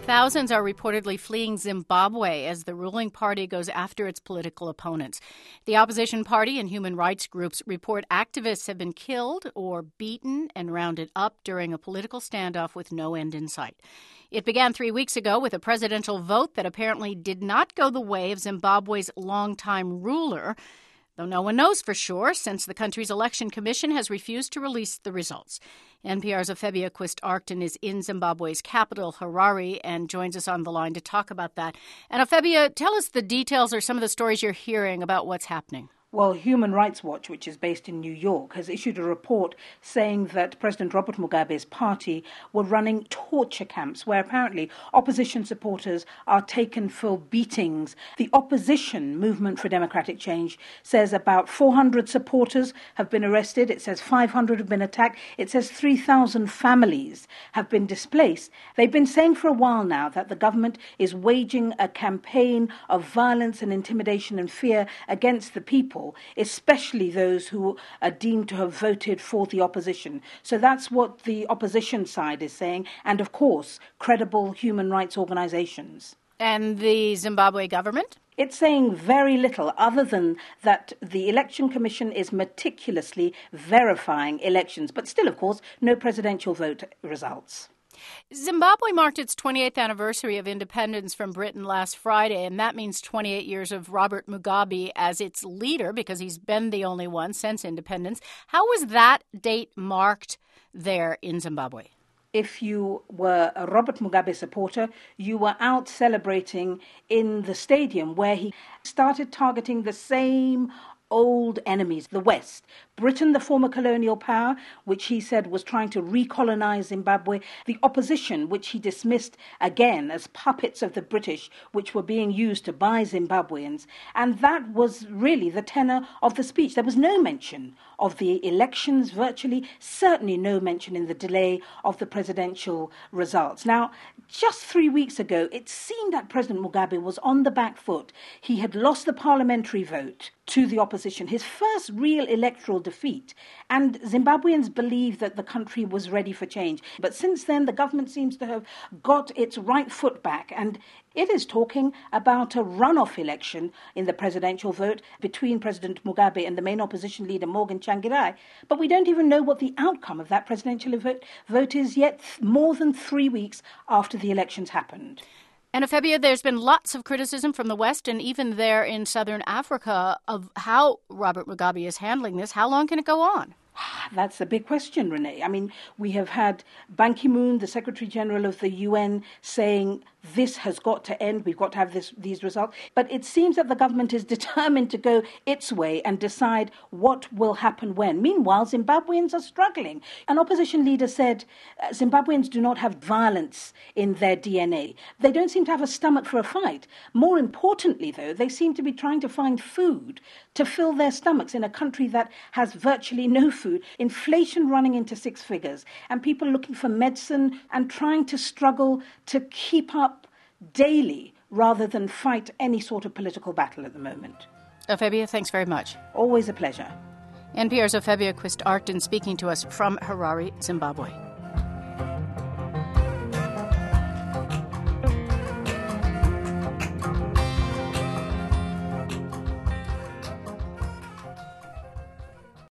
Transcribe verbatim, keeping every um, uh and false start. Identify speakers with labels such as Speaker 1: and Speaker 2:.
Speaker 1: Thousands are reportedly fleeing Zimbabwe as the ruling party goes after its political opponents. The opposition party and human rights groups report activists have been killed or beaten and rounded up during a political standoff with no end in sight. It began three weeks ago with a presidential vote that apparently did not go the way of Zimbabwe's longtime ruler, though no one knows for sure since the country's election commission has refused to release the results. N P R's Afebia Quist-Arcton is in Zimbabwe's capital, Harare, and joins us on the line to talk about that. And Afebia, tell us the details or some of the stories you're hearing about what's happening.
Speaker 2: Well, Human Rights Watch, which is based in New York, has issued a report saying that President Robert Mugabe's party were running torture camps where apparently opposition supporters are taken for beatings. The opposition Movement for Democratic Change says about four hundred supporters have been arrested. It says five hundred have been attacked. It says three thousand families have been displaced. They've been saying for a while now that the government is waging a campaign of violence and intimidation and fear against the people, especially those who are deemed to have voted for the opposition. So that's what the opposition side is saying, and of course, credible human rights organizations.
Speaker 1: And the Zimbabwe government?
Speaker 2: It's saying very little other than that the Election Commission is meticulously verifying elections, but still, of course, no presidential vote results.
Speaker 1: Zimbabwe marked its twenty-eighth anniversary of independence from Britain last Friday, and that means twenty-eight years of Robert Mugabe as its leader, because he's been the only one since independence. How was that date marked there in Zimbabwe?
Speaker 2: If you were a Robert Mugabe supporter, you were out celebrating in the stadium where he started targeting the same old enemies, the West. Britain, the former colonial power, which he said was trying to recolonize Zimbabwe, the opposition, which he dismissed again as puppets of the British, which were being used to buy Zimbabweans. And that was really the tenor of the speech. There was no mention of the elections, virtually, certainly no mention in the delay of the presidential results. Now, just three weeks ago, it seemed that President Mugabe was on the back foot. He had lost the parliamentary vote to the opposition, his first real electoral defeat, and Zimbabweans believed that the country was ready for change. But since then, the government seems to have got its right foot back, and it is talking about a runoff election in the presidential vote between President Mugabe and the main opposition leader, Morgan Tsvangirai. But we don't even know what the outcome of that presidential vote, vote is yet, more than three weeks after the elections happened.
Speaker 1: And Afebia, there's been lots of criticism from the West and even there in southern Africa of how Robert Mugabe is handling this. How long can it go on?
Speaker 2: That's a big question, Renee. I mean, we have had Ban Ki-moon, the Secretary General of the U N, saying this has got to end. We've got to have this, these results. But it seems that the government is determined to go its way and decide what will happen when. Meanwhile, Zimbabweans are struggling. An opposition leader said uh, Zimbabweans do not have violence in their D N A. They don't seem to have a stomach for a fight. More importantly, though, they seem to be trying to find food to fill their stomachs in a country that has virtually no food. Inflation running into six figures, and people looking for medicine and trying to struggle to keep up daily rather than fight any sort of political battle at the moment.
Speaker 1: Afebia, thanks very much.
Speaker 2: Always a pleasure.
Speaker 1: N P R's Afebia Quist-Arcton speaking to us from Harare, Zimbabwe.